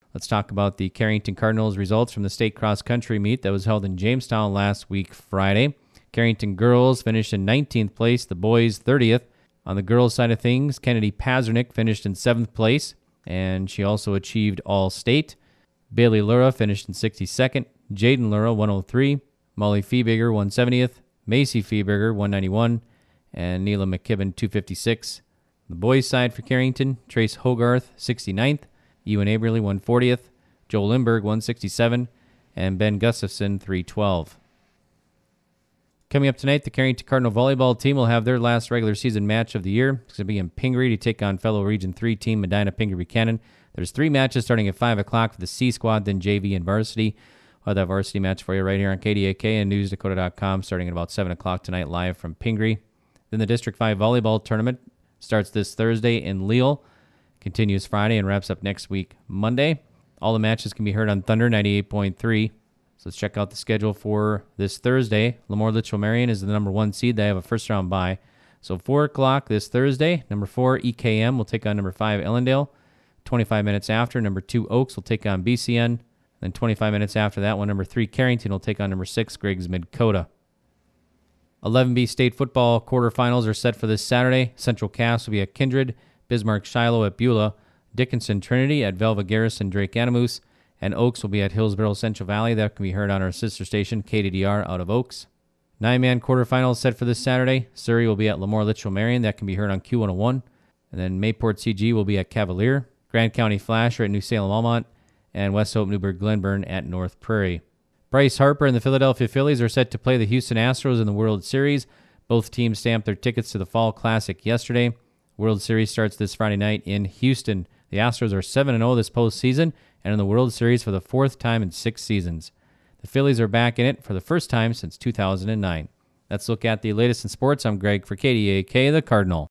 Let's talk about the Carrington Cardinals results from the state cross-country meet that was held in Jamestown last week, Friday. Carrington girls finished in 19th place, the boys 30th. On the girls' side of things, Kennedy Pazernick finished in 7th place, and she also achieved All-State. Bailey Lura finished in 62nd, Jaden Lura 103, Molly Feeberger 170th, Macy Feeberger 191, and Neela McKibben 256. The boys' side for Carrington, Trace Hogarth 69th, Ewan Aberley 140th, Joel Lindberg 167, and Ben Gustafson 312. Coming up tonight, the Carrington Cardinal volleyball team will have their last regular season match of the year. It's going to be in Pingree to take on fellow Region 3 team Medina Pingree Buchanan. There's 3 matches starting at 5 o'clock for the C squad, then JV and varsity. We'll have that varsity match for you right here on KDAK and NewsDakota.com starting at about 7 o'clock tonight live from Pingree. Then the District 5 volleyball tournament starts this Thursday in Leal, continues Friday, and wraps up next week, Monday. All the matches can be heard on Thunder 98.3. So let's check out the schedule for this Thursday. Lemoore Litchfield Marion is the number 1 seed. They have a first-round bye. So 4 o'clock this Thursday, number 4 EKM will take on number 5 Ellendale. 25 minutes after, number 2 Oaks will take on BCN. Then 25 minutes after that one, number 3 Carrington will take on number 6 Griggs Mid-Cota. 11B state football quarterfinals are set for this Saturday. Central Cass will be at Kindred, Bismarck Shiloh at Beulah, Dickinson Trinity at Velva Garrison Drake Animus, and Oaks will be at Hillsborough Central Valley. That can be heard on our sister station, KDDR, out of Oaks. 9-man quarterfinals set for this Saturday. Surrey will be at Lemoore Litchfield Marion. That can be heard on Q101. And then Mayport CG will be at Cavalier. Grand County Flash are at New Salem Almont. And West Hope Newburgh Glenburn at North Prairie. Bryce Harper and the Philadelphia Phillies are set to play the Houston Astros in the World Series. Both teams stamped their tickets to the Fall Classic yesterday. World Series starts this Friday night in Houston. The Astros are 7-0 this postseason and in the World Series for the 4th time in 6 seasons. The Phillies are back in it for the first time since 2009. Let's look at the latest in sports. I'm Greg for KDAK, the Cardinal.